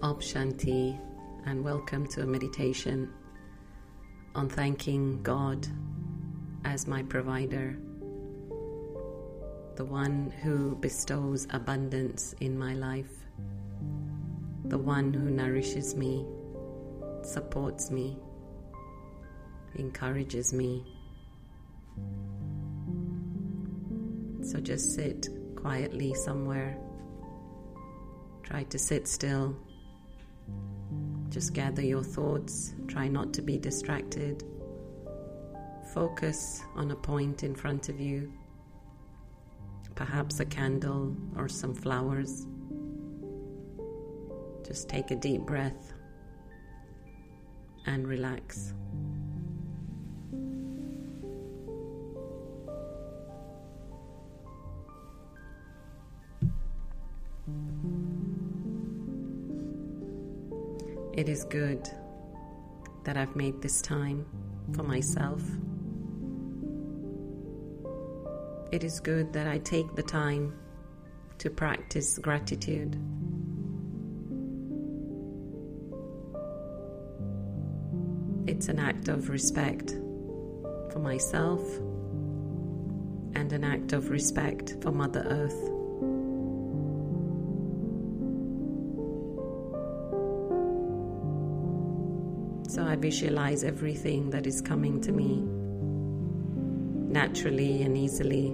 Om Shanti, and welcome to a meditation on thanking God as my provider, the one who bestows abundance in my life, the one who nourishes me, supports me, encourages me. So just sit quietly somewhere. Try to sit still. Just gather your thoughts. Try not to be distracted. Focus on a point in front of you, perhaps a candle or some flowers. Just take a deep breath and relax. It is good that I've made this time for myself. It is good that I take the time to practice gratitude. It's an act of respect for myself and an act of respect for Mother Earth. So I visualize everything that is coming to me naturally and easily.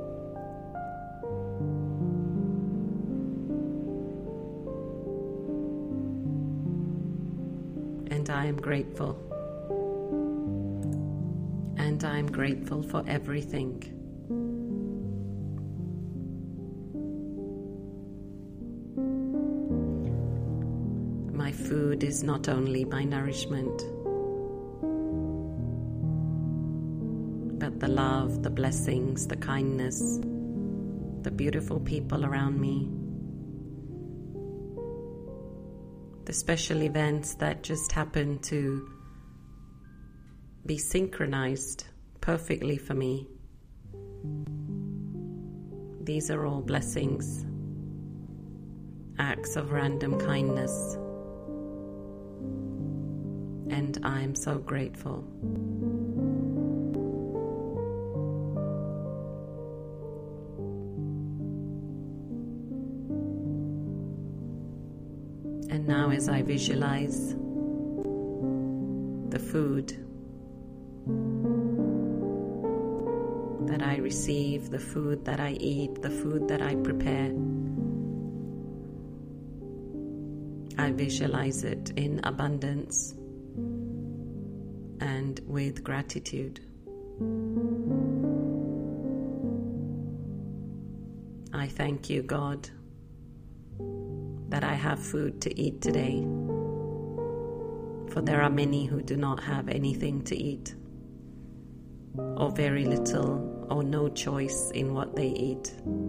And I am grateful. And I am grateful for everything. My food is not only my nourishment, but the love, the blessings, the kindness, the beautiful people around me, the special events that just happen to be synchronized perfectly for me. These are all blessings, acts of random kindness. And I am so grateful. And now as I visualize the food that I receive, the food that I eat, the food that I prepare, I visualize it in abundance and with gratitude. I thank you, God, that I have food to eat today, for there are many who do not have anything to eat, or very little or no choice in what they eat.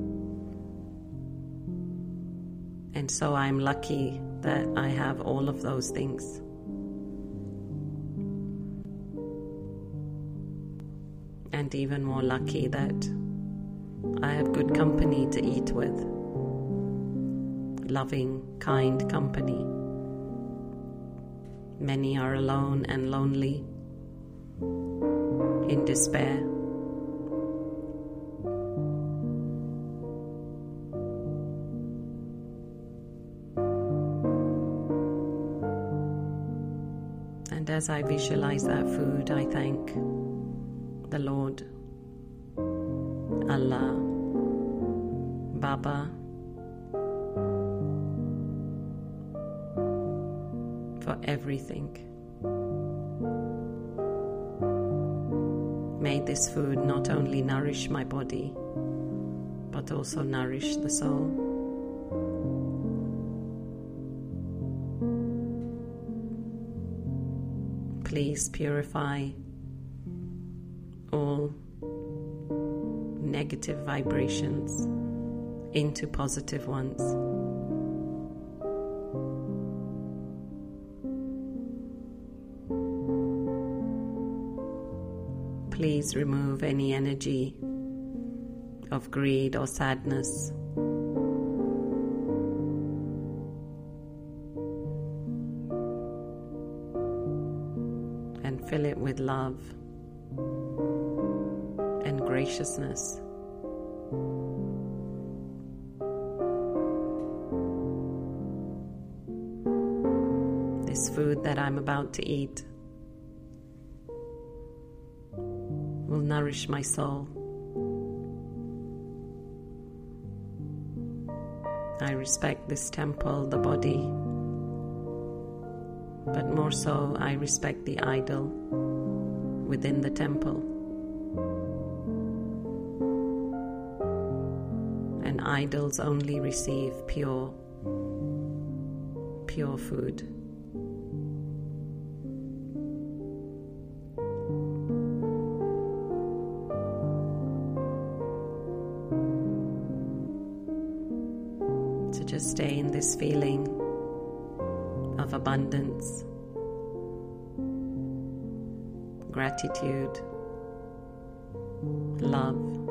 And so I'm lucky that I have all of those things. And even more lucky that I have good company to eat with. Loving, kind company. Many are alone and lonely, in despair. And as I visualize that food, I thank the Lord, Allah, Baba, for everything. May this food not only nourish my body, but also nourish the soul. Please purify all negative vibrations into positive ones. Please remove any energy of greed or sadness. and fill it with love and graciousness. This food that I'm about to eat will nourish my soul. I respect this temple, the body, but more so I respect the idol within the temple. And idols only receive pure food. So just stay in this feeling of abundance, gratitude, love,